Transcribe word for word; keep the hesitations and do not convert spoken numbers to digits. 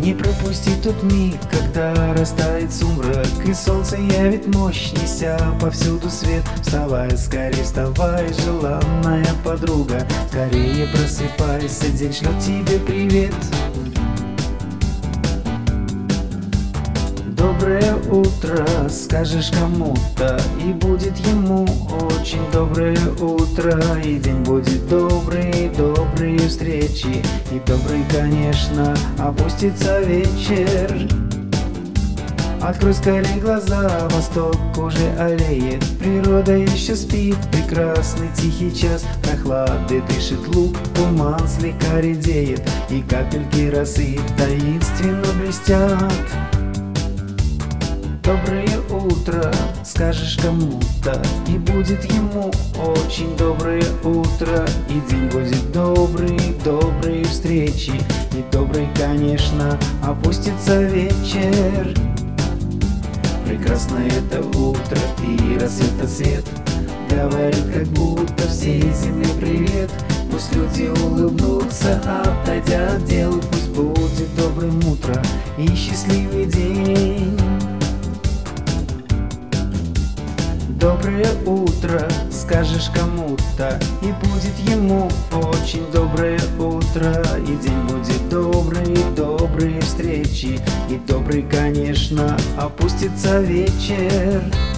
Не пропусти тот миг, когда растает сумрак, и солнце явит мощь, неся повсюду свет. Вставай, скорее вставай, желанная подруга, скорее просыпайся, день шлет тебе привет. Доброе утро скажешь кому-то, и будет ему очень доброе утро. И день будет добрый, добрые встречи, и добрый, конечно, опустится вечер. Открой скорее глаза, восток уже аллеет, природа еще спит, прекрасный тихий час. Прохлады дышит луг, туман слегка редеет, и капельки росы таинственно блестят. Доброе утро скажешь кому-то, и будет ему очень доброе утро. И день будет добрый, добрые встречи, и добрый, конечно, опустится вечер. Прекрасно это утро и рассвета свет, говорит, как будто всей земле привет. Пусть люди улыбнутся, отойдя от дел, пусть будет добрым утро и счастливый день. Доброе утро скажешь кому-то, и будет ему очень доброе утро. И день будет добрый, добрые встречи, и добрый, конечно, опустится вечер.